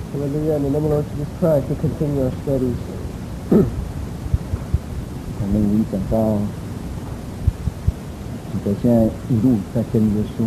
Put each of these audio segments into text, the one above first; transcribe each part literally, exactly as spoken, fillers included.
我们愿你能不能 Jesus Christ to continue our studies. 我们已经讲到彼得现在一路在跟耶稣。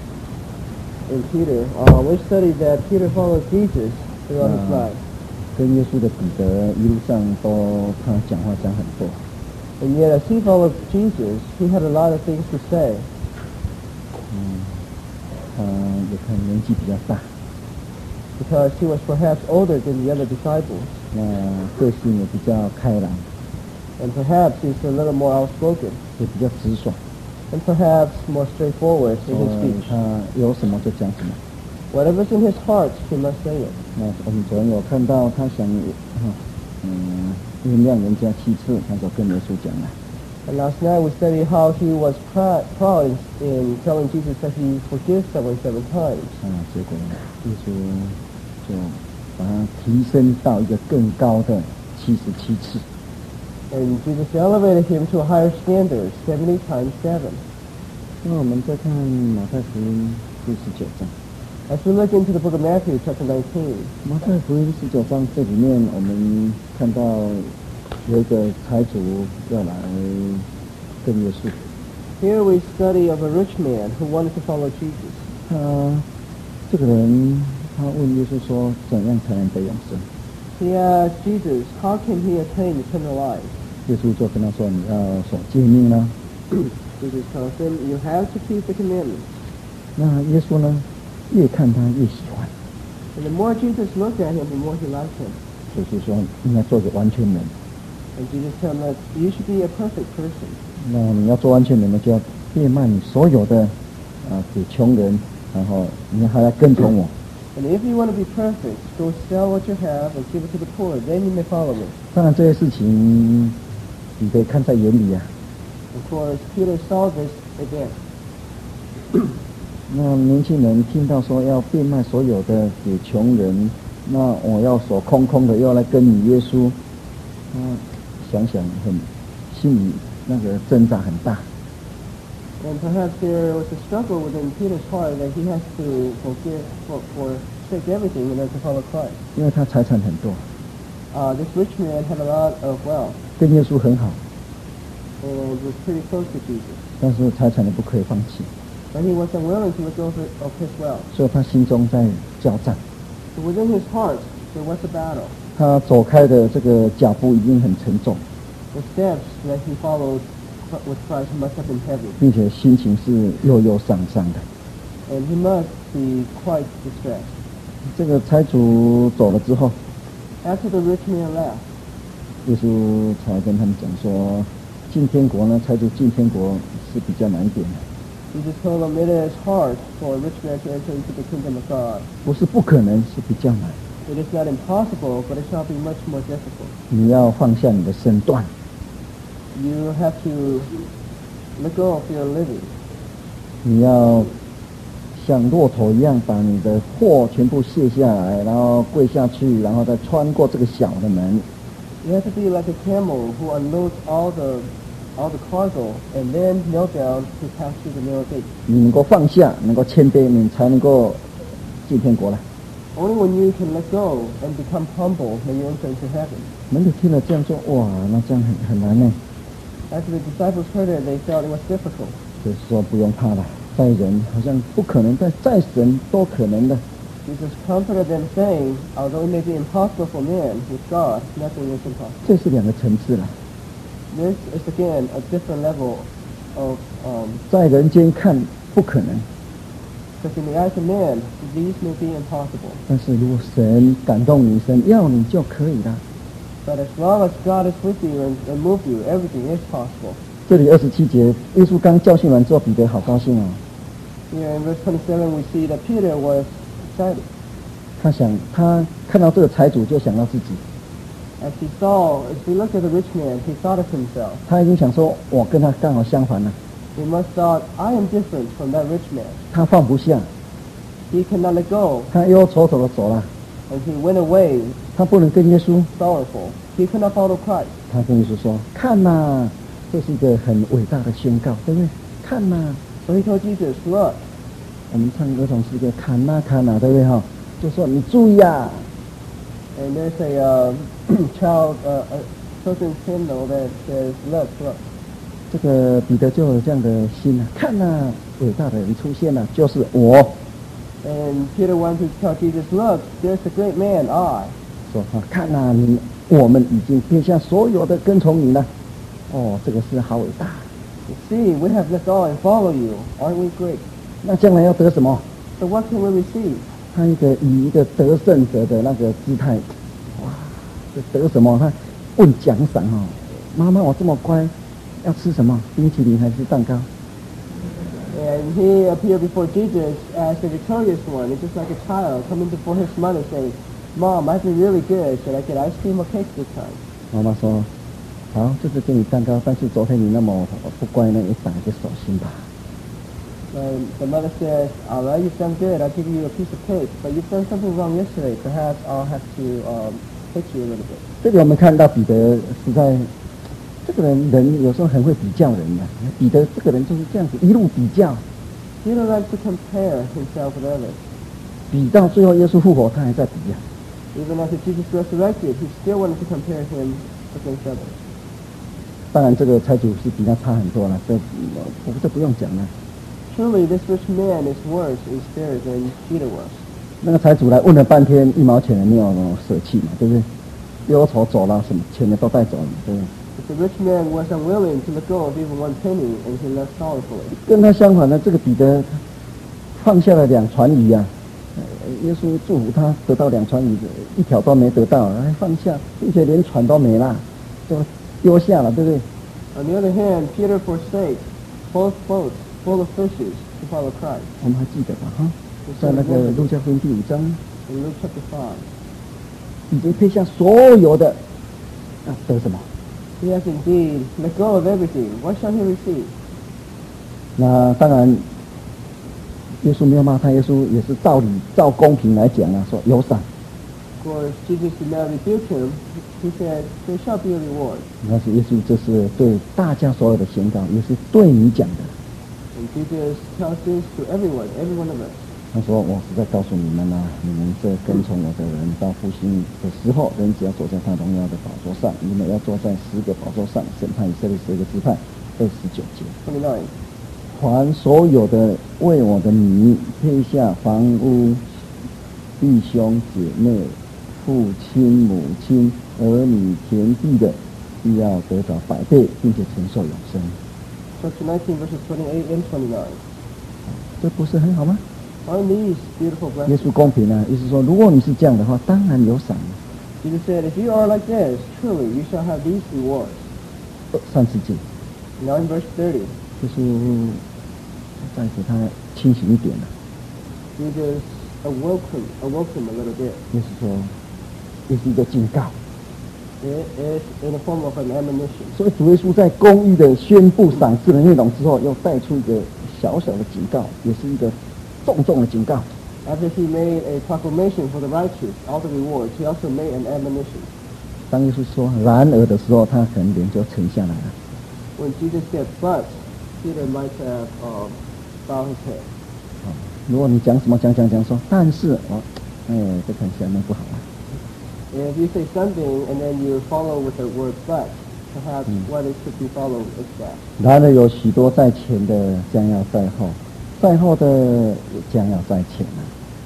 In Peter, uh, we studied that Peter followed Jesus throughout his life. 跟耶稣的彼得一路上都他讲话讲很多。 And yet, as he followed Jesus, he had a lot of things to say. 嗯，他也可能年纪比较大。 Because he was perhaps older than the other disciples. 那个性也比较开朗。 And perhaps he's a little more outspoken. 也比较直爽。 And perhaps more straightforward in his speech. 他有什么就讲什么。 Whatever's in his heart, he must say it. 那我们昨天有看到他想，嗯，原谅人家七次，他就跟耶稣讲了。 And last night we studied how he was proud, proud in, in telling Jesus that he forgives someone seven times. 啊，结果耶稣就把他提升到一个更高的七十七次。 And Jesus elevated him to a higher standard, seventy times seven. 那我们再看马太福音第十九章。 As we look into the book of Matthew, chapter nineteen. 马太福音十九章这里面，我们看到有一个财主要来跟耶稣。 Here we study of a rich man who wanted to follow Jesus. 他这个人，他问耶稣说：“怎样才能得永生？” He asked Jesus, "How can he attain eternal life?" 耶稣就跟他说：“你要守诫命啦。” Jesus tells him, "You have to keep the commandments." 那耶稣呢，越看他越喜欢。 And the more Jesus looked at him, the more he liked him. 就是说，应该做个完全人。 And Jesus told him that you should be a perfect person. 那你要做完全人呢，就要变卖你所有的，啊，给穷人，然后你还要跟从我。 And if you want to be perfect, go sell what you have and give it to the poor. Then you may follow me. 当然，这些事情你得看在眼里啊。 Of course, Peter saw this again. 那年轻人听到说要变卖所有的给穷人，那我要手空空的要来跟你耶稣，他想想很心里那个挣扎很大。 And perhaps there was a struggle within Peter's heart that he has to forgive, for, forsake everything in order to follow Christ. 因为他财产很多。 Uh, this rich man had a lot of wealth. 跟耶稣很好。 And was pretty close to Jesus. 但是财产的不可以放弃。 But he was unwilling to let go of his wealth. 所以他心中在交战。 So within his heart, there was a battle. 他走开的这个脚步已经很沉重。 The steps that he followed with Christ must have been heavy. 并且心情是忧忧伤伤的。 And he must be quite distressed. 这个财主走了之后， After the rich man left, 耶稣才跟他们讲说，进天国呢，财主进天国是比较难一点的。 Jesus told him it is hard for a rich man to enter into the kingdom of God. 不是不可能，是比较难。 It is not impossible, but it shall be much more difficult. 你要放下你的身段。 You have to let go of your living. 你要像骆驼一样，把你的货全部卸下来，然后跪下去，然后再穿过这个小的门。 You have to be like a camel who unloads all the all the cargo and then kneel down to pass through the narrow gate. 你能够放下，能够谦卑，你才能够进天国来。 Only when you can let go and become humble may you enter into heaven. 门徒听了这样说，哇，那这样很很难呢。 After the disciples heard it, they felt it was difficult. 就是说不用怕了，在人好像不可能，但在神都可能的。 Jesus comforted them, saying, "Although it may be impossible for man, with God nothing is impossible." 这是两个层次了。 This is again a different level of um. 在人间看不可能， Because in the eyes of man, these may be impossible. 但是如果神感动你，神要你就可以了。 But as long as God is with you and, and move you, everything is possible. 这里二十七节，耶稣刚教训完之后，彼得好高兴哦。 Here in verse twenty-seven, we see that Peter was excited. 他想，他看到这个财主，就想到自己。 As he saw, as he looked at the rich man, he thought of himself. 他已经想说，我跟他刚好相反了。 He must thought, I am different from that rich man. 他放不下， He cannot let go, 他忧愁愁的走了。 and he went away 他不能跟耶稣， sorrowful. He could not follow Christ. 他跟耶稣说：“看呐、这是一个很伟大的宣告，对不对？看呐、 So he told Jesus, "Look." 我们唱歌总是一个看呐看呐，对不对哈？就说你注意啊， And there's a uh, child, uh, a children's hymnal that says, "Look, look." 这个彼得就有这样的心啊，看呐、伟大的人出现了，就是我。 And Peter wanted to tell Jesus, "Look, there's a great man, I." 说啊，看呐、你我们已经撇下所有的跟从你了。哦，这个是好伟大。 You see, we have left all and follow you. Aren't we great? 那将来要得什么？ So what can we receive? 他一个以一个得胜者的那个姿态，哇，这得什么？他问奖赏哦，妈妈，我这么乖，要吃什么？冰淇淋还是蛋糕？ And he appeared before Jesus as the victorious one. It's just like a child coming before his mother saying, "Mom, I've been really good. Should I get ice cream or cake this time?" 妈妈说，好，就是给你蛋糕，但是昨天你那么不乖呢，也打一个手心吧。 And the mother says, "All right, you've done good. I'll give you a piece of cake. But you've done something wrong yesterday. Perhaps I'll have to um, hit you a little bit." 这个我们看到彼得实在，这个人人有时候很会比较人的、彼得这个人就是这样子一路比较， Peter likes to compare himself with others. 比到最后耶稣复活，他还在比啊。 Even after Jesus resurrected, he still wanted to compare him against others. 当然，这个财主是比他差很多了，这我这不用讲了。 Truly, this rich man is worse in spirit than Peter was. 那个财主来问了半天，一毛钱也没有舍弃嘛，对不对？忧愁走了，什么钱的都带走了，对不对？ But the rich man was unwilling to let go of even one penny, and he left sorrowfully. 跟他相反的，这个彼得放下了两船鱼啊，呃耶稣祝福他得到两船鱼，一条都没得到，还放下，并且连船都没了，就丢下了，对不对？ On the other hand, Peter forsake both boats full of fishes to follow Christ. 我们还记得吧？哈，在那个路加福音第五章， In Luke chapter five, 已经撇下所有的，啊，得什么？ he has indeed let go of everything. What shall he receive? 那当然，耶稣没有骂他，耶稣也是照理照公平来讲啊，说有赏。 Of course, Jesus did not rebuke him. He said, "There shall be a reward." 但是耶稣这是对大家所有的宣告，也是对你讲的。 And Jesus tells this to everyone, every one of us. 他说：“我是在告诉你们啊，你们这跟从我的人，到复兴的时候，人只要坐在他荣耀的宝座上，你们要坐在十个宝座上，审判以色列十个支派。”二十九节， twenty-nine. 凡所有的为我的名撇下房屋、弟兄姐妹、父亲母亲、儿女田地的，必要得着百倍，并且承受永生。 Chapter nineteen, verses twenty-eight and twenty-nine. 这不是很好吗？ Aren't these beautiful 耶 blessings? 稣公平啊，意思说，如果你是这样的话，当然有赏。 Jesus said, "If you are like this, truly you shall have these rewards." 三十节， Now in verse thirty, 就是再给他清醒一点了。 Jesus awoke him, awoke him a little bit. 就是说，也是一个警告。 It is in the form of an admonition. 所以主耶稣在公义的宣布赏赐的内容之后，又带出一个小小的警告，也是一个重重的警告。 After he made a proclamation for the righteous, all the rewards, he also made an admonition. 当耶稣说“然而”的时候，他可能脸就沉下来了。 When Jesus said, "But," Peter might have uh, bowed his head. 如果你讲什么讲讲讲说，但是哦，哎，这看起来那不好啊。 And if you say something and then you follow with the word "but," perhaps what it should be followed is that. 然而有许多在前的将要在后，在后的也将要在前啊。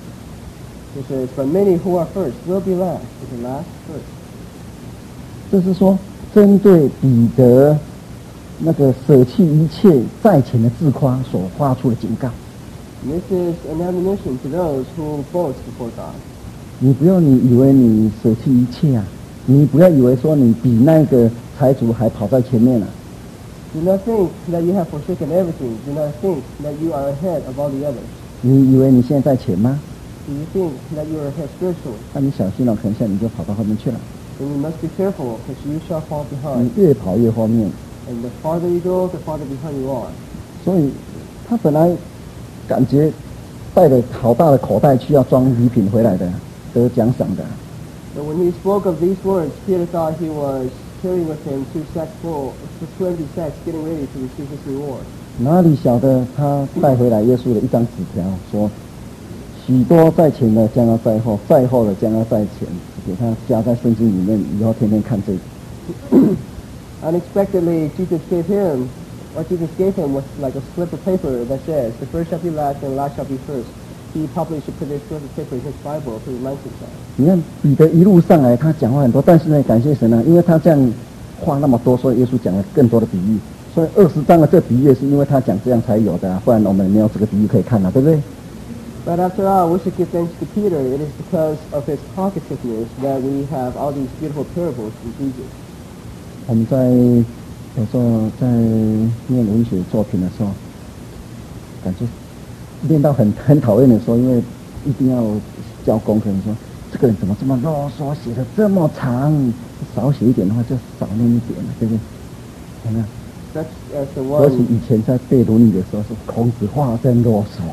He says, "But many who are first will be last, and the last first." 这是说，针对彼得那个舍弃一切在前的自夸所发出的警告。 And this is an admonition to those who boast before God. 你不要你以为你舍弃一切啊，你不要以为说你比那个财主还跑在前面了、啊。 Do not think that you have forsaken everything. Do not think that you are ahead of all the others. 你以为你现在在前吗？ Do you think that you are ahead spiritually? 那你小心了，可能下你就跑到后面去了。 Then you must be careful, because you shall fall 你 behind. 越跑越后面， And the farther you go, the farther behind you are. 所以他本来感觉带了好大的口袋去要装礼品回来的，得奖赏的。 But when he spoke of these words, Peter thought he was carrying with him two sacks full, two empty sacks, getting ready to receive his reward. 哪里晓得他带回来耶稣的一张纸条，说：“ 许多在前的将要在后，在后的将要在前，给他加在圣经里面，以后天天看这个。 Unexpectedly, Jesus gave him, what Jesus gave him was like a slip of paper that says, the first shall be last and the last shall be first. He probably should put this slip of paper in his Bible to remind himself. 你看彼得一路上来，他讲话很多，但是呢，感谢神啊，因为他这样话那么多，所以耶稣讲了更多的比喻。所以二十章的这比喻是因为他讲这样才有的、啊，不然我们没有这个比喻可以看了、啊，对不对？ But after all, we should give thanks to Peter. It is because of his talkativeness that we have all these beautiful parables from Jesus. 我们在有时候在念文学作品的时候，感觉念到很很讨厌的时候，因为一定要教功课，你说这个人怎么这么啰嗦，写的这么长，少写一点的话就少念一点了，对不对？有没有？ Such as the 而且 one, 以前在背论语的时候，是孔子话真啰嗦。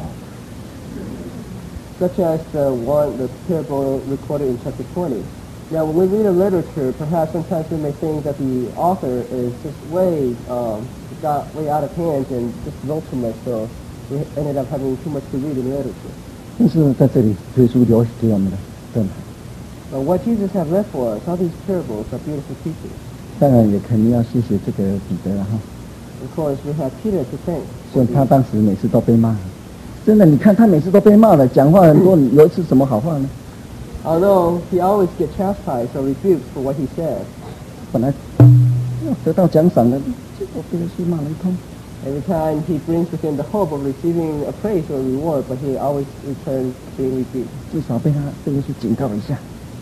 such as the one, the parable recorded in chapter twenty. Now, when we read a literature, perhaps sometimes we may think that the author is just way, um, got way out of hand and just wrote too much, so we ended up having too much to read in literature. 但是在这里，耶稣留给我们的更好。 But what Jesus has left for us, all these parables are beautiful teachings. 当然也肯定要谢谢这个彼得了哈， Of course, we have Peter to thank. 所以他当时每次都被骂。真的，你看他每次都被骂了，讲话很多，有一次什么好话呢？ Although he always gets chastised or rebuked for what he said, 本来要得到奖赏的，结果被耶稣骂了一通。 every time he brings with him the hope of receiving a praise or a reward, but he always returns being rebuked. 至少被他被耶稣警告了一下。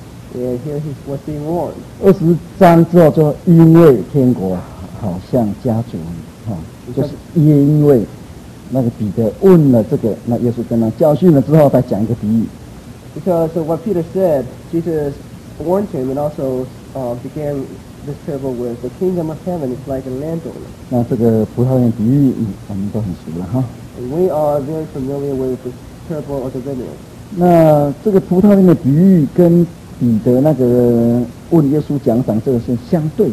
And here he was being warned. 二十章之后就因为天国好像家族哈、哦，就是因为那个彼得问了这个，那耶稣跟他教训了之后，再讲一个比喻。 Because of what Peter said, Jesus warned him and also uh, began this parable with, the kingdom of heaven is like a landowner. 那这个葡萄园比喻，嗯我们都很熟了哈。 And we are very familiar with the parable of the vineyard. 那这个葡萄园的比喻跟彼得那个问耶稣奖赏这个是相对的。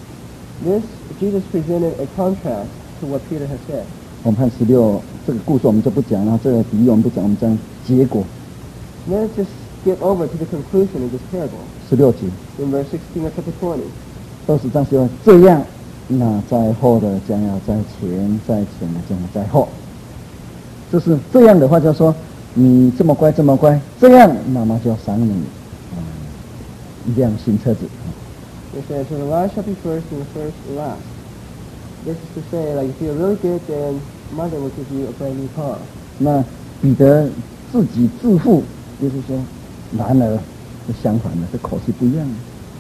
This, Jesus presented a contrast to what Peter has said. 我们看十六这个故事我们就不讲了，这个比喻我们不讲，我们讲结果。 Let's just skip over to the conclusion of this parable 十六节， in verse sixteen of chapter twenty. 二十章说这样，那在后的将要在前，在前的将要在后。就是这样的话，就说你这么乖这么乖，这样妈妈就要赏你，嗯，一辆新车子。 It says, so the last shall be first and the first last. This is to say, like, if you're really good, then mother will give you a brand new car. 那彼得自己自负，就是说，然而是相反的，这口气不一样。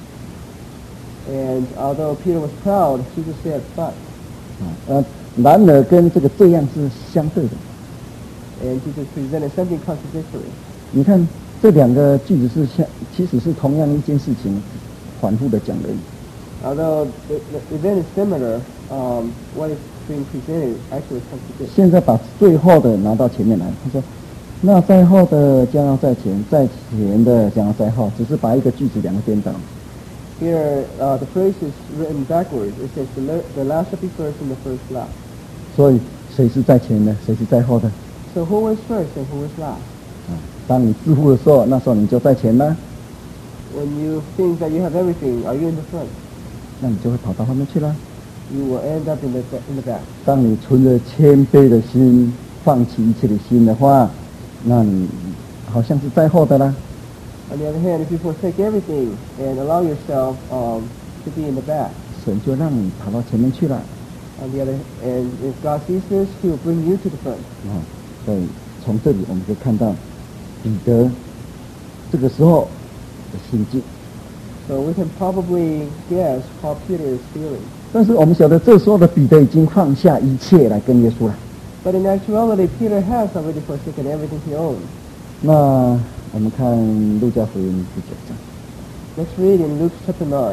And although Peter was proud, Jesus said, but. 啊，呃，然而跟这个这样是相对的。 And Jesus presented something contradictory. 你看这两个句子是相，其实是同样一件事情，反复的讲而已。 Although the, the event is similar, um, what is being presented actually contradicts. 现在把最后的拿到前面来，他说：“那在后的将要在前，在前的将要在后。”只是把一个句子两个颠倒。 Here, uh, the phrase is written backwards. It says, the, le- the last shall be first and the first last. 所以谁是在前的，谁是在后的？ So who is first and who is last? 啊，当你致富的时候，那时候你就在前了， When you think that you have everything, are you in the front? 那你就会跑到后面去了。 You will end up in the in the back. 当你存着谦卑的心，放弃一切的心的话，那你好像是在后的啦。 On the other hand, if you forsake everything and allow yourself um, to be in the back, 神就让你跑到前面去了。 on the other, and if God sees this, He will bring you to the front. 啊，所以从这里我们就看到彼得这个时候的心境。 So we can probably guess how Peter is feeling. 但是我们晓得，这时候的彼得已经放下一切来跟耶稣了。 But in actuality, Peter has already forsaken everything he owned. 那我们看路加福音第九章， Let's read in Luke chapter nine.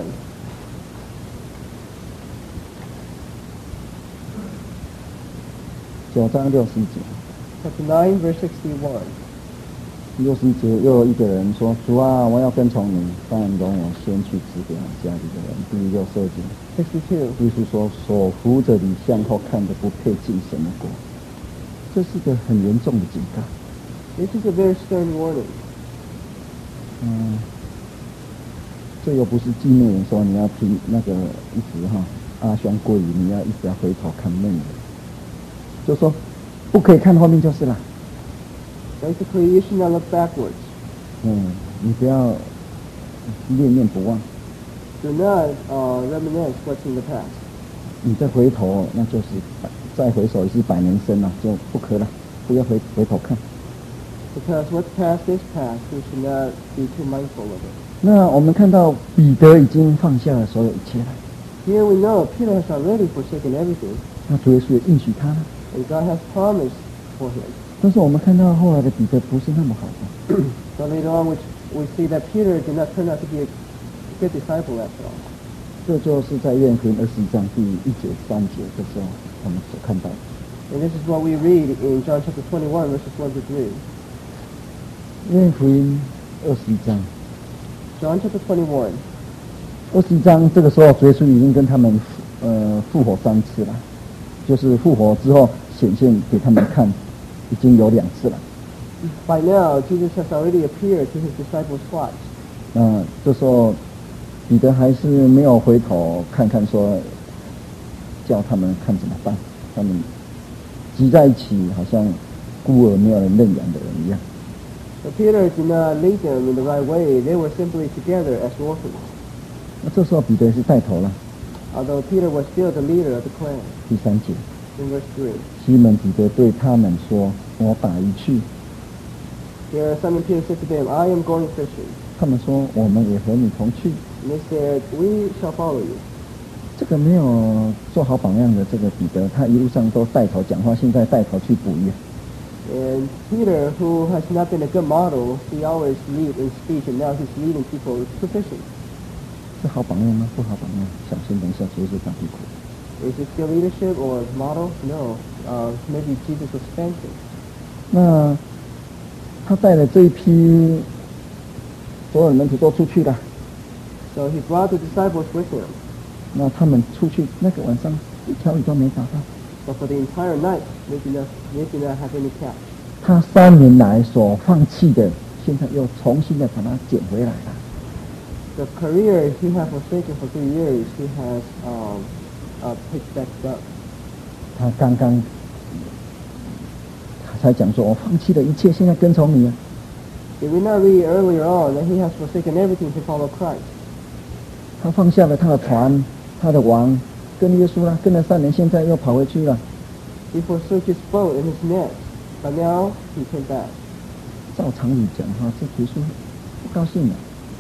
九章六十节， Chapter nine, verse sixty-one. 六十节又有一个人说：“主啊，我要跟从你，但容我先去指点我家里的人。”第六十二节， sixty-two. 耶稣说：“所扶着你向后看的，不配进神的国。”这是个很严重的警告。 This is a very stern warning. 嗯，这又不是纪念人说你要听那个一直哈阿兄过语，你要一直要回头看妹妹，就说不可以看后面就是了。 Basically, you should not look backwards. 嗯，你不要念念不忘。 Do not uh, reminisce what's in the past. 你再回头，那就是再回首也是百年身了，就不可了，不要回回头看。 Because what's past is past. We should not be too mindful of it. 那我们看到彼得已经放下了所有一切了。 Here we know Peter has already forsaken everything, 那主耶稣也应许他了。 and God has promised for him. 但是我们看到后来的彼得不是那么好的。 But later on, which we see that Peter did not turn out to be a good disciple after all. 这就是在约翰福音二十一章第一节三节的时候，我们所看到的。 And this is what we read in John chapter twenty-one, verses one to three. 约翰福音二十一章， John chapter twenty-one. 二十一章这个时候，主耶稣已经跟他们呃复活三次了，就是复活之后显现给他们看，已经有两次了。 By now, Jesus has already appeared to his disciples twice. 那这时候彼得还是没有回头看看说，叫他们看怎么办？他们挤在一起，好像孤儿没有人认养的人一样。 But Peter did not lead them in the right way. They were simply together as orphans. 那这时候彼得是带头了。 Although Peter was still the leader of the clan. 第三节， In verse three. 西门彼得对他们说：“我打鱼去。” Here Simon Peter said to them, I am going fishing. 他们说：“我们也和你同去。” And they said, we shall follow you. 这个没有做好榜样的这个彼得，他一路上都带头讲话，现在带头去捕鱼。 And Peter, who has not been a good model, he always lead in speech, and now he's leading people to fishing. 是好榜样吗？不好榜样。小心等一下主耶稣打屁股。 Is it still leadership or model? No. Uh, maybe Jesus was spanking. 那他带了这一批所有的门徒都出去了。 So he brought the disciples with him. 那他们出去那个晚上一条鱼都没打到。 But for the entire night, they did not, they did not have any catch. 他三年来所放弃的，现在又重新的把它捡回来了。 The career he had forsaken for three years, he has um, uh, picked back up. 他刚刚他才讲说：“我放弃了一切，现在跟从你啊。” Did we not read earlier on that he has forsaken everything to follow Christ? 他放下了他的船，他的王，跟耶稣了，跟了三年，现在又跑回去了。 He forsook his boat and his net, but now he came back. 照常理讲哈，这耶稣不高兴了。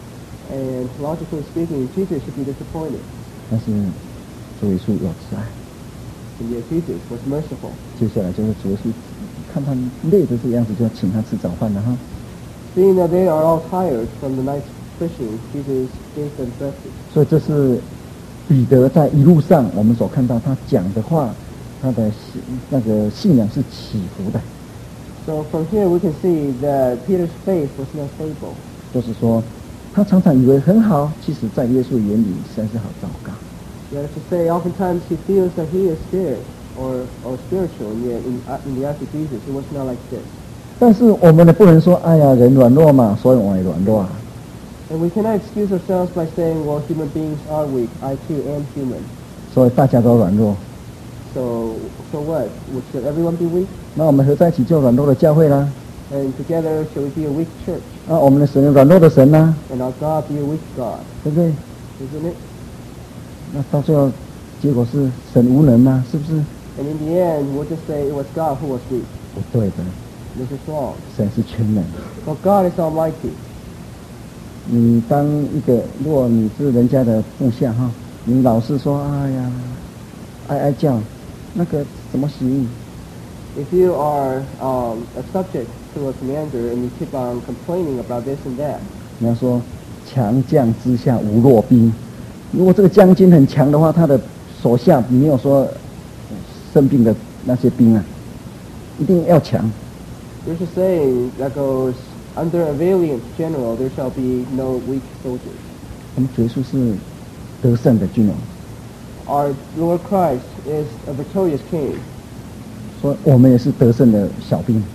And logically speaking, Jesus should be disappointed. 但是主耶稣有慈爱。 And yet Jesus was merciful. 接下来就是主耶稣看他累的这个样子，就要请他吃早饭了哈。 Seeing that they are all tired from the night's fishing, Jesus gave them breakfast. 所以这是彼得在一路上我们所看到他讲的话，他的信那个信仰是起伏的。 So from here we can see that Peter's faith was not stable. 就是说，他常常以为很好，其实在耶稣眼里实在是好糟糕。 That is to say, oftentimes he feels that he is good or, or spiritual, and yet in, uh, in the eyes of Jesus, it was not like this. 但是我们呢，不能说，哎呀，人软弱嘛，所以我也软弱啊。 And we cannot excuse ourselves by saying, well, human beings are weak. I too am human. 所以大家都软弱， So, so what? Should everyone be weak? 那我们合在一起就软弱的教会啦。 And together, shall we be a weak church? 啊，我们的神软弱的神呐、 And our God be a weak God? 对不对？ Isn't it? 那到最后，结果是神无能呐、是不是？ And in the end, we'll just say it was God who was weak. 不对的， This is wrong. 神是全能。 For God is almighty. 你当一个，如果你是人家的部下哈，你老是说，哎呀，哀哀叫，那个怎么行？ If you are um, a subject to a commander and you keep on complaining about this and that, 你要说强将之下无弱兵。如果这个将军很强的话，他的手下没有说生病的那些兵啊，一定要强。 there's a saying that goes, under a valiant general, there shall be no weak soldiers. 我们主耶稣是得胜的君王， Our Lord Christ is a victorious king. 说我们也是得胜的小兵。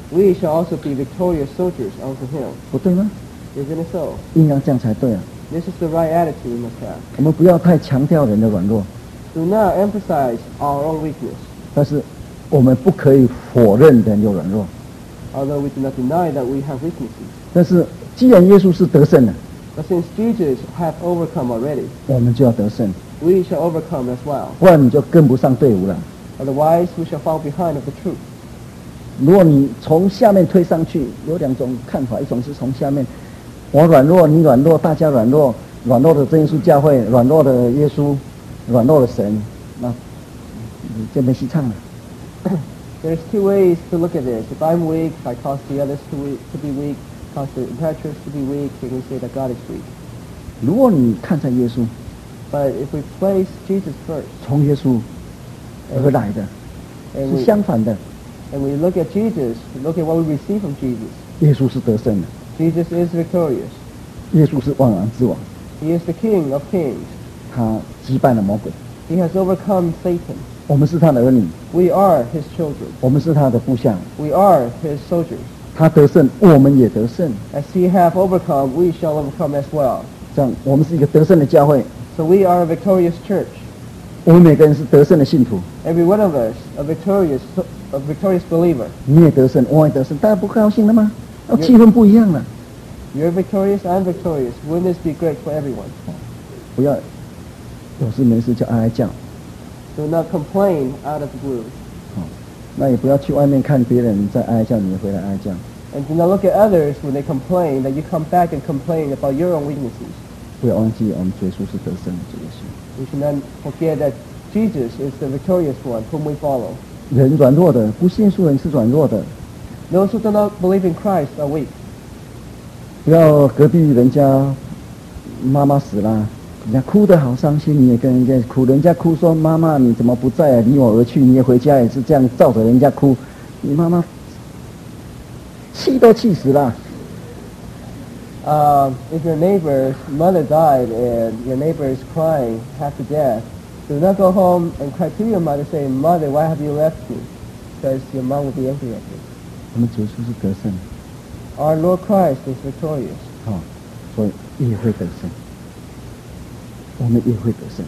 we shall also be victorious soldiers unto him. 不对吗？ Isn't it so? 应该这样才对啊！ This is the right attitude we must have. 我们不要太强调人的软弱， Do not emphasize our own weakness, 但是我们不可以否认人有软弱。 although we do not deny that we have weaknesses. 但是既然耶稣是得胜的， But since Jesus have overcome already, 我们就要得胜， we shall overcome as well. 不然你就跟不上队伍了。 Otherwise, we shall fall behind of the truth. 如果你从下面推上去，有两种看法，一种是从下面，我软弱，你软弱，大家软弱，软弱的真耶稣教会，软弱的耶稣，软弱的神，那你就没戏唱了。 There's two ways to look at this. If I'm weak, if I cause the others to, weak, to be weak, cause the impetuous to be weak, then we say that God is weak. 如果你看在耶稣， But if we place Jesus first, 从耶稣而来的， and 是 we, 相反的， and we look at Jesus, look at what we receive from Jesus, 耶稣是得胜的， Jesus is victorious. 耶稣是万王之王， He is the King of kings. 他击败了魔鬼， He has overcome Satan. 我们是他的儿女， We are his children. 我们是他的部下， We are his soldiers. 他得胜，我们也得胜， As he have overcome, we shall overcome as well. 这样我们是一个得胜的教会， So we are a victorious church. 我们每个人是得胜的信徒， Every one of us, a victorious, a victorious believer. 你也得胜，我也得胜，大家不高兴了吗？哦，气氛不一样了， You're victorious, I'm victorious. Wouldn't this be great for everyone? 不要有事没事就哀哀叫， Do not complain out of the blue. 那也不要去外面看别人在哀哀叫，你也回来哀哀叫。 And do not look at others when they complain, that you come back and complain about your own weaknesses. 不要忘记，我们主耶稣是得胜的主耶稣。 We should not forget that Jesus is the victorious one whom we follow. 人软弱的，不信属人是软弱的。 Those who do not believe in Christ are weak. 不要隔壁人家妈妈死了，人家哭得好伤心，你也跟人家哭，人家哭说妈妈你怎么不在啊？离我而去，你也回家也是这样照着人家哭，你妈妈气都气死了。 Um, if your neighbor's mother died and your neighbor is crying half to death, do not go home and cry to your mother saying, Mother, why have you left me? Because your mom will be angry at you. 我们主耶稣是得胜， Our Lord Christ is victorious. 好、所以也会得胜，我们也会得胜。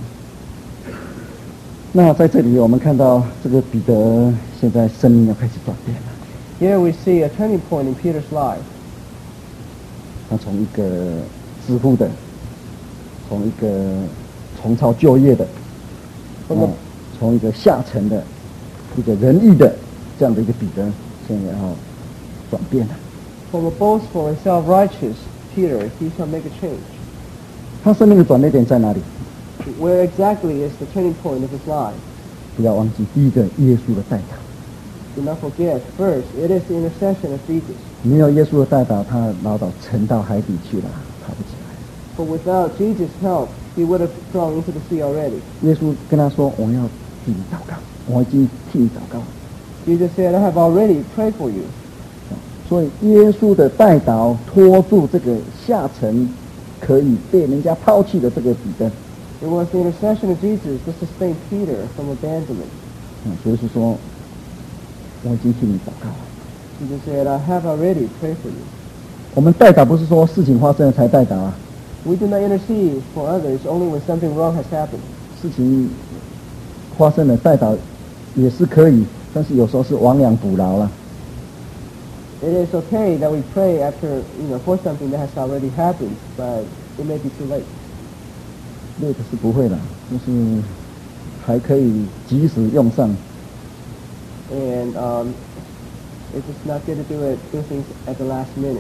那在这里我们看到这个彼得现在生命要开始转变了。 Here we see a turning point in Peter's life. 他从一个致富的，从一个重操旧业的， 从嗯，从一个下层的一个仁义的这样的一个彼得，现在要转变了。 From a boastful and self-righteous Peter, he shall make a change. 他生命的转捩点在哪里？ Where exactly is the turning point of his life? 不要忘记，第一个耶稣的带导， Do not forget, first, it is the intercession of Jesus. 没有耶稣的带导，他老早沉到海底去了，爬不起来。 For without Jesus' help, he would have thrown into the sea already. 耶稣跟他说：“我要替你祷告，我已经替你祷告了。” Jesus said, I have already prayed for you. 所以耶稣的带导拖住这个下层可以被人家抛弃的这个彼得。 It was the intercession of Jesus that sustained Peter from abandonment. 嗯，所以是说，我已经替你祷告了。 Jesus said, I have already prayed for you. 我们带导不是说事情发生了才带导啊， We do not intercede for others only when something wrong has happened. 事情发生了带导也是可以，但是有时候是亡羊补牢了。 It is okay that we pray after, you know, for something that has already happened, but it may be too late. 那个是不会的，就是还可以及时用上。 And um, it's just not good to do it, do things at the last minute.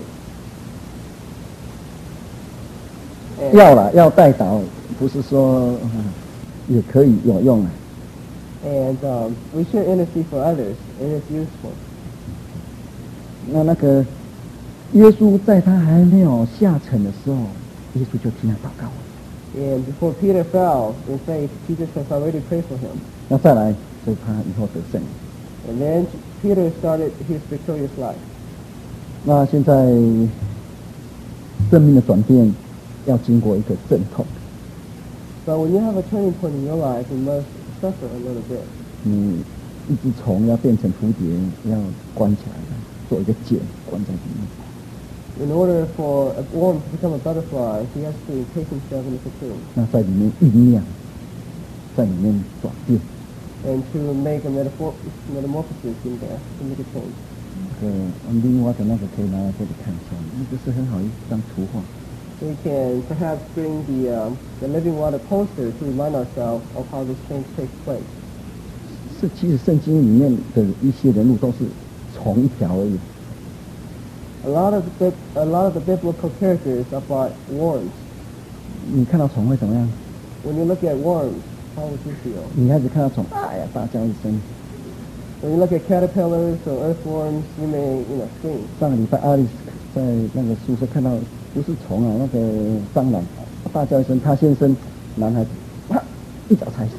And, 要了，要带导，不是说、嗯、也可以有用啊。 and um, we should intercede for others. It is useful. 那那个耶稣在他还没有下沉的时候，耶稣就替他祷告了。 And before Peter fell in faith, Jesus has already prayed for him. 那再来，所以他以后得胜。 And then Peter started his victorious life. 那现在生命的转变要经过一个阵痛， But when you have a turning point in your life, you must suffer a little bit. 你一只虫要变成蝴蝶，要关起来的。 做一个茧，关在里面。 In order for a worm to become a butterfly, he has to encase himself in a cocoon. 那在里面酝酿，在里面转变。 And to make a metaphor metamorphosis in there, to make a change. 这个另外的那个可以拿来这里看一下，那个是很好一张图画。 We can perhaps bring the um, the living water poster to remind ourselves of how this change takes place. 是，其实圣经里面的一些人物都是虫一条而已。 A lot of the a lot of the biblical characters are about worms. 你看到虫会怎么样？ When you look at worms, how would you feel? 女孩子看到虫，哎呀，大叫一声。 When you look at caterpillars or earthworms, you may, you know, scream. 上个礼拜阿丽在那个宿舍看到不是虫啊，那个蟑螂，大叫一声，他先生，男孩子，啪，一脚踩死。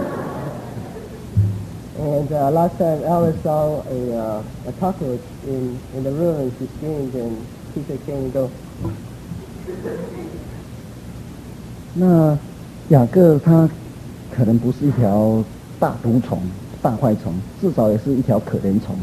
And uh, last time Alice saw a uh, a cockroach in in the room, and she screamed, and Peter came and go. 那雅各他可能不是一条大毒虫、大坏虫，至少也是一条可怜虫。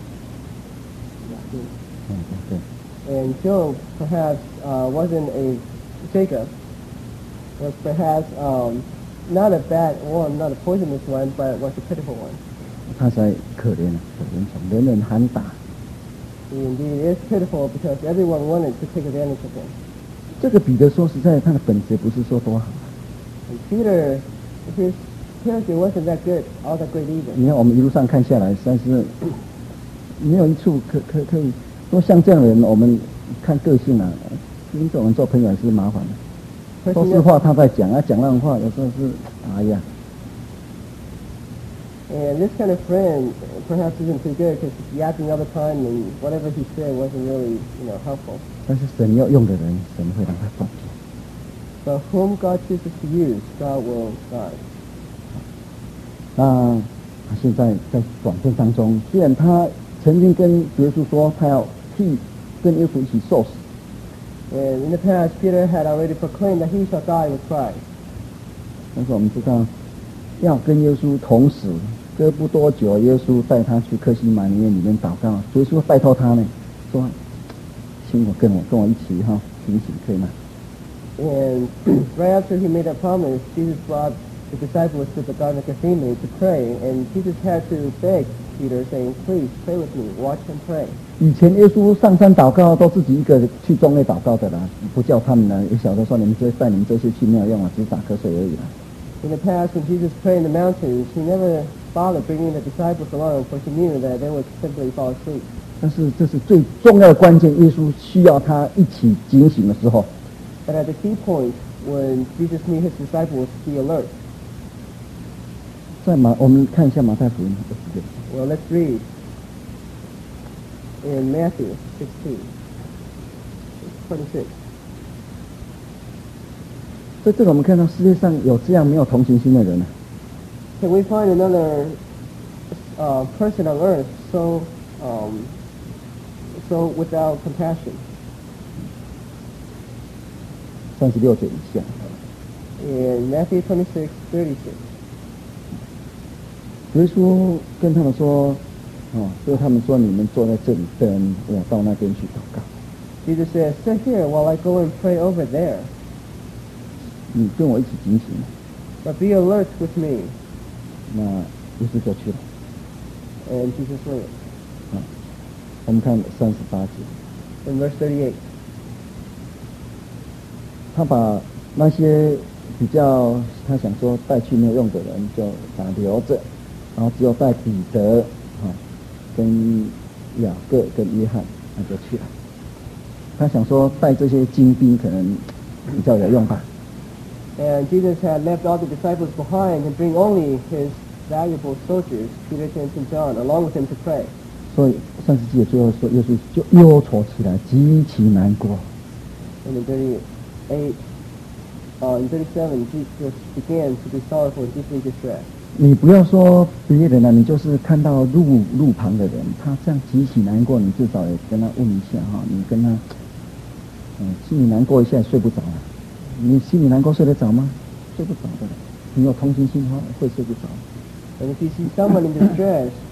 嗯，对。 And Job perhaps uh, wasn't a Jacob, was perhaps um, not a bad one, not a poisonous one, but was a pitiful one. 他才可怜啊，可怜虫，人人喊打。 Indeed, it is pitiful because everyone wanted to take advantage of him. 这个彼得说实在，他的本质不是说多好。 And Peter, his character wasn't that good, all that great either. 你看我们一路上看下来，实在是没有一处可可可以说像这样的人，我们看个性啊，跟这种人做朋友还是麻烦的。说实话他在讲啊，讲烂话，有时候是哎呀。 And this kind of friend perhaps isn't too good because he's yapping all the time, and whatever he said wasn't really, you know, helpful. 但是神要用的人，神会让他放弃。 But whom God chooses to use, God will guide. 那他现在在转变当中，虽然他曾经跟耶稣说他要替跟耶稣一起受死， And in the past, Peter had already proclaimed that he shall die with Christ. 但是我们知道要跟耶稣同死，隔不多久，耶稣带他去克西马尼园里面祷告，耶稣拜托他呢，说：“请我跟我跟我一起哈警醒，可以吗？” And right after he made that promise, Jesus brought the disciples to the Garden of Gethsemane to pray, and Jesus had to beg Peter, saying, "Please pray with me, watch and pray." 以前耶稣上山祷告都自己一个去中内祷告的啦，不叫他们呢，也晓得说你们这带你们这些去没有用啊，只是打瞌睡而已啦。 In the past, when Jesus prayed in the mountains, he never bothered bringing the disciples along, for he knew that they would simply fall asleep. 但是这是最重要的关键，耶稣需要他一起警醒的时候。 But at the key point, when Jesus needed his disciples to be alert. 在马，我们看一下马太福音二十六。 Well, let's read in Matthew sixteen, twenty-six. 在这个我们看到世界上有这样没有同情心的人啊。 Can we find another uh, person on earth so um, so without compassion? 三十六节以下。 In Matthew twenty-six, thirty-six. 耶稣跟他们说，哦，对他们说，你们坐在这里，等我到那边去祷告。 Jesus says, "Sit here while I go and pray over there." 你跟我一起警醒。 But be alert with me. 那耶稣就去了。 And Jesus went. 啊，我们看三十八节。 In verse thirty-eight. 他把那些比较他想说带去没有用的人，就把他留着，然后只有带彼得、啊、跟雅各、跟约翰，那就去了。他想说带这些精兵可能比较有用吧。 And Jesus had left all the disciples behind and bring only his valuable soldiers, Peter, James, and John, along with him to pray. 所以三十节最后说，耶稣就忧愁起来，极其难过。 And in thirty-eight, uh, in thirty-seven, Jesus began to be sorrowful and deeply distressed. 你不要说别人了、啊，你就是看到路路旁的人，他这样极其难过，你至少也跟他问一下哈，你跟他，嗯，心里难过一下，睡不着了。你心里难过睡得着吗？睡不着的。你有同情心的话，会睡不着。 And if you see someone in distress,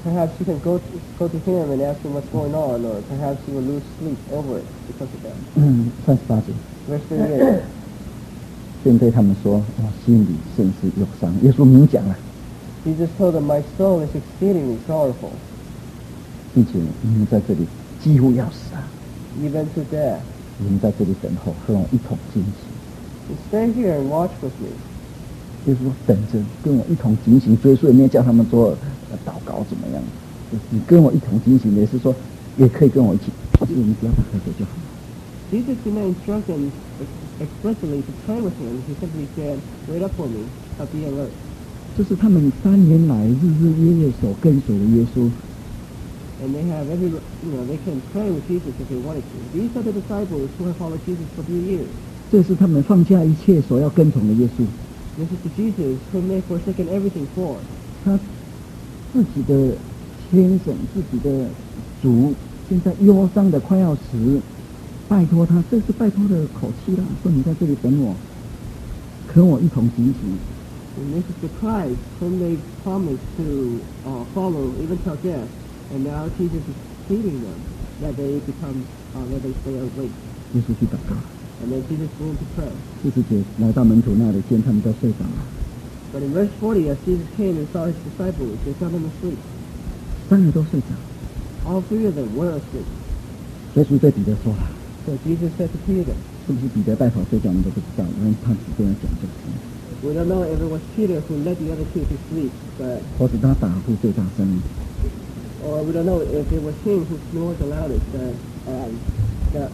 perhaps you can go to, go to him and ask him what's going on, or perhaps you will lose sleep over it because of that. 嗯，三十八节， Verse thirty-eight. 便对他们说：“我心里甚是忧伤。”耶稣明讲了， Jesus told them, "My soul is exceedingly sorrowful, 并且你们在这里几乎要死啊！ even to death. 你们在这里等候，和我一同惊醒。 You stay here and watch with me." 耶稣说：“等着，跟我一同警醒。”所以说，没有叫他们做呃祷告怎么样？你跟我一同警醒，也是说，也可以跟我一起，就是你不要打瞌睡就好。 Jesus did not instruct them ex- explicitly to pray with him. He simply said, "Wait up for me. I'll be alert." 这是他们三年来日日夜夜所跟随的耶稣。 And they have every, you know, they can pray with Jesus if they wanted to. These are the disciples who have followed Jesus for three years. 这是他们放下一切所要跟从的耶稣。 This is the Jesus whom they've forsaken everything for. 他自己的先生、自己的主，现在忧伤的快要死，拜托他，这是拜托的口气啦，说你在这里等我，和我一同警醒。 And this is the Christ whom they promised to uh, follow even till death. And now Jesus is pleading them that they become, uh, that they stay awake. 耶稣去祷告， And then Jesus went to pray. 四十节来到门徒那里，见他们都睡着了， But in verse forty, as Jesus came and saw his disciples, they found them asleep. 三个都睡着。 All three of them were asleep. 耶稣对彼得说了， So Jesus said to Peter, 是不是彼得带头睡觉，我们都不知道，因为怕死这样讲就是。 we don't know if it was Peter who led the other two to sleep, but, 或是他打呼最大声， or we don't know if it was him who snored the loudest. That, um, that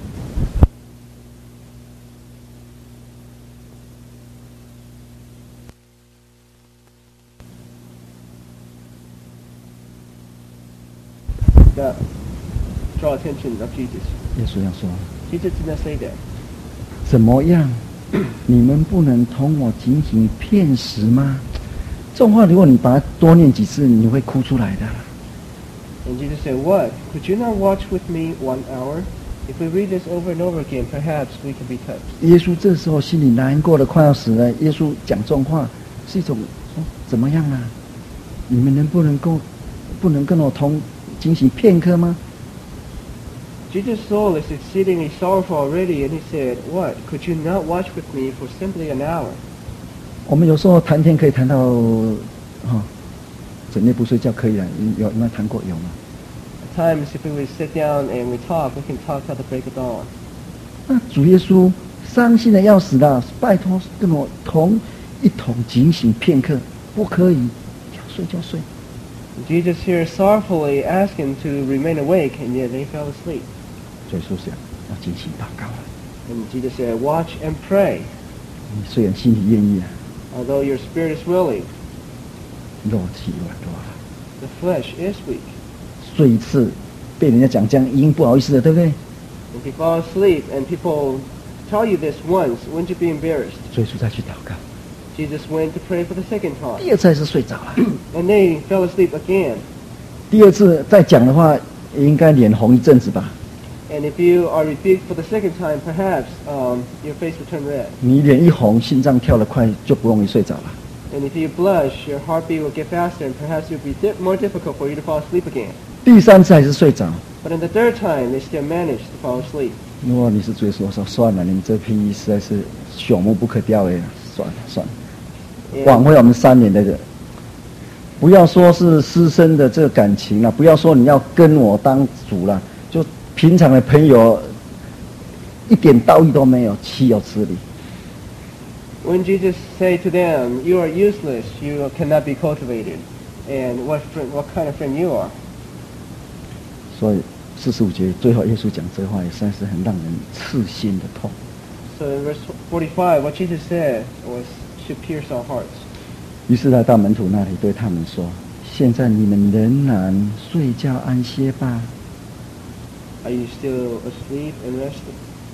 that draw attention of Jesus. 耶稣要说 Jesus did not say that. 怎么样？你们不能同我警醒片时吗？这种话，如果你把它多念几次，你会哭出来的。 And Jesus said, "What? Could you not watch with me one hour? If we read this over and over again, perhaps we can be touched." 耶稣这时候心里难过的快要死了。耶稣讲这种话是一种说怎么样啊？你们能不能够不能跟我同警醒片刻吗？ Jesus' soul is exceedingly sorrowful already, and he said, "What? Could you not watch with me for simply an hour?" 我们有时候谈天可以谈到哈、哦，整夜不睡觉可以啊，有有没有谈过？有吗？ At times, if we would sit down and we talk, we can talk till the break of dawn. 那主耶稣伤心的要死了，拜托跟我同一同警醒片刻，不可以，要睡就睡。 Jesus here sorrowfully asked him to remain awake, and yet they fell asleep. 主耶稣想要警醒祷告了， And Jesus said, "Watch and pray. 你虽然心里愿意啊， Although your spirit is willing, 肉体软弱了， the flesh is weak." 睡一次被人家讲这样，已经不好意思了，对不对？ If you fall asleep and people tell you this once, wouldn't you be embarrassed? 主耶稣再去祷告， Jesus went to pray for the second time, 第二次还是睡着了。 and they fell asleep again. 第二次再讲的话，应该脸红一阵子吧？ And if you are rebuked for the second time, perhaps um, your face will turn red. 你脸一红，心脏跳得快，就不容易睡着了。 And if you blush, your heartbeat will get faster, and perhaps it will be di- more difficult for you to fall asleep again. 第三次还是睡着。 But in the third time, they still managed to fall asleep. 如果你是主耶稣，我说算了，你们这批实在是朽木不可雕的，算了算了， And 挽回我们三年的人。不要说是师生的这个感情了，不要说你要跟我当主了，就平常的朋友，一点道义都没有，岂有此理？ when Jesus said to them, "You are useless, you cannot be cultivated," and what friend, what kind of friend you are. 所以四十五节最后耶稣讲这话，也算是很让人刺心的痛。 So in verse forty-five, what Jesus said was should pierce our hearts. 于是来到门徒那里，对他们说：“现在你们仍然睡觉安歇吧。” Are you still asleep and resting?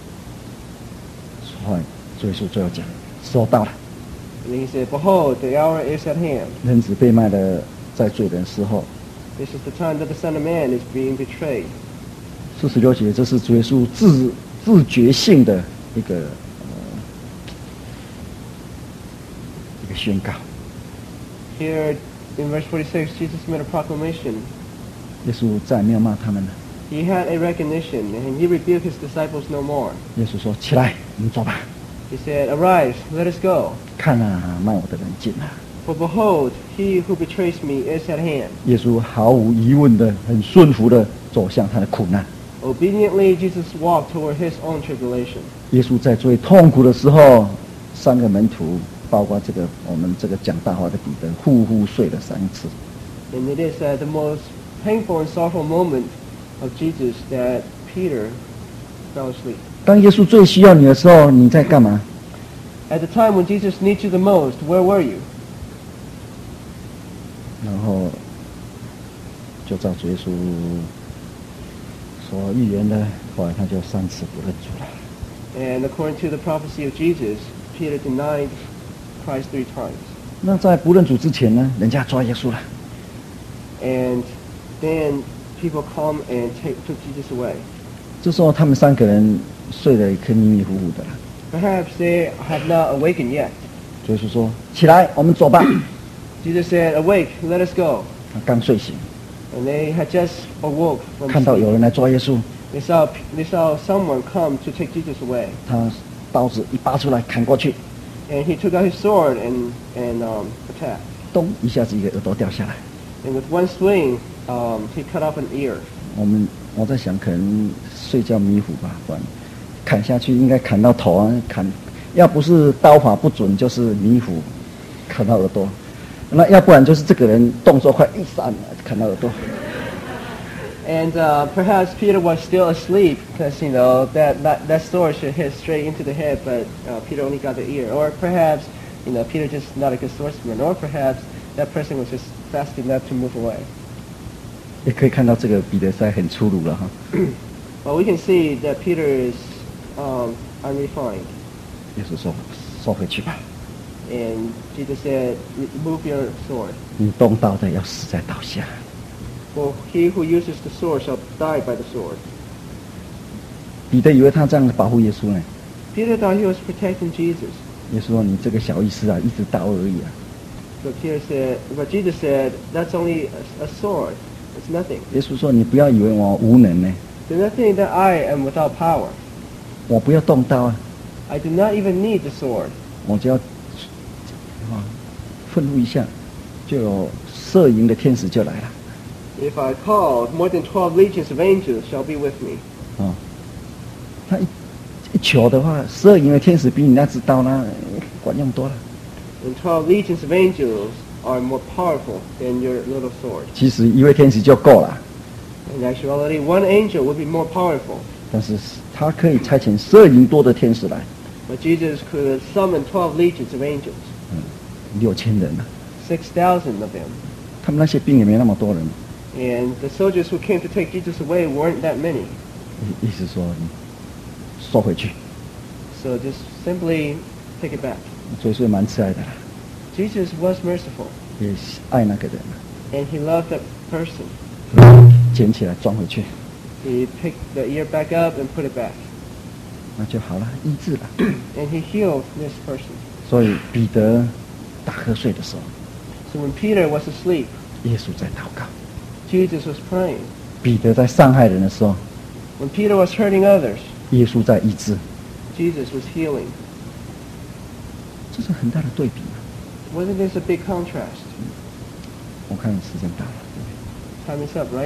所以主耶稣最后讲：“收到了， And then he said, "Behold, the hour is at hand. 人子被卖的在罪人时候。” This is the time that the Son of Man is being betrayed." 四十六节，这是主耶稣自自觉性的一个呃一个宣告。 Here, In verse forty-six, Jesus made a proclamation. 耶稣再也没有骂他们了。 He had a recognition, and he rebuked his disciples no more. 耶稣说：“起来，我们走吧。 He said, "Arise, let us go. 看啊，卖我的人近了。” For behold, he who betrays me is at hand." 耶稣毫无疑问的、很顺服的走向他的苦难。 Obediently, Jesus walked toward his own tribulation. 耶稣在最痛苦的时候，三个门徒，包括这个我们这个讲大话的彼得，呼呼睡了三次。 And it is at the most painful and sorrowful moment of Jesus that Peter fell asleep. 当耶稣最需要你的时候，你在干嘛？ At the time when Jesus needs you the most, where were you? 然后就照主耶稣所预言的，后来他就三次不认主了。 And according to the prophecy of Jesus, Peter denied Christ three times. 那在不认主之前呢，人家抓耶稣了。 And then people come and take, took Jesus away. 这时候他们三个人睡得可迷迷糊糊的了。 Perhaps they have not awakened yet. 主耶稣说：“起来，我们走吧。” Jesus said, "Awake, let us go." 他刚睡醒， And they had just awoke from 看到 sleep. 有人来抓耶稣， They saw, they saw someone come to take Jesus away. 他刀子一拔出来砍过去， And he took out his sword and, and um, attacked. 咚一下子一个耳朵掉下来。 And with one swing, um, he cut off an ear. 我们我在想，可能睡觉迷糊吧，不然砍下去应该砍到头啊，砍要不是刀法不准，就是迷糊，砍到耳朵。那要不然就是这个人动作快，一闪砍到耳朵。 And uh, perhaps Peter was still asleep because, you know, that, that, that sword should hit straight into the head, but uh, Peter only got the ear. Or perhaps, you know, Peter just not a good swordsman. Or perhaps that person was just fast enough to move away. 也可以看到这个彼得实在很粗鲁了哈。 Well, we can see that Peter is um, unrefined. 耶稣说：“收回去吧， And Jesus said, "Remove your sword. 你动刀的要死在刀下。” For he who uses the sword shall die by the sword." 彼得以为他这样保护耶稣呢。 Peter thought he was protecting Jesus. 耶稣说：“你这个小意思啊，一只刀而已啊。 But Peter said, but Jesus said, "That's only a, a sword. It's nothing." ” 耶稣说：“你不要以为我无能呢， Do not think that I am without power. 我不要动刀啊， I do not even need the sword. 我只要啊吩咐一下，就有摄营的天使就来了 If I call, more than twelve legions of angels shall be with me. 啊。他一一求的话，摄营的天使比你那只刀呢管用多了。 And twelve legions of angels are more powerful than your little sword. 其实一位天使就够了， In actuality, one angel would be more powerful. 但是他可以差遣摄营多的天使来， But Jesus could summon twelve legions of angels, 六千人啊， six thousand of them. 他们那些兵也没那么多人。 And the soldiers who came to take Jesus away weren't that many. 意意思说你收回去， So just simply take it back. 所以说蛮慈爱的啦， Jesus was merciful, 也爱那个人， and he loved that person. 捡起来装回去， He picked the ear back up and put it back. 那就好了，医治了。 And he healed this person. 所以彼得打瞌睡的时候， So when Peter was asleep, 耶稣在祷告； Jesus was praying. 彼得在伤害人的时候， When Peter was hurting others, 耶稣在医治。 Jesus was healing. 这是很大的对比嘛。 Wasn't this a big contrast? 我看时间到了。 Time is up, right?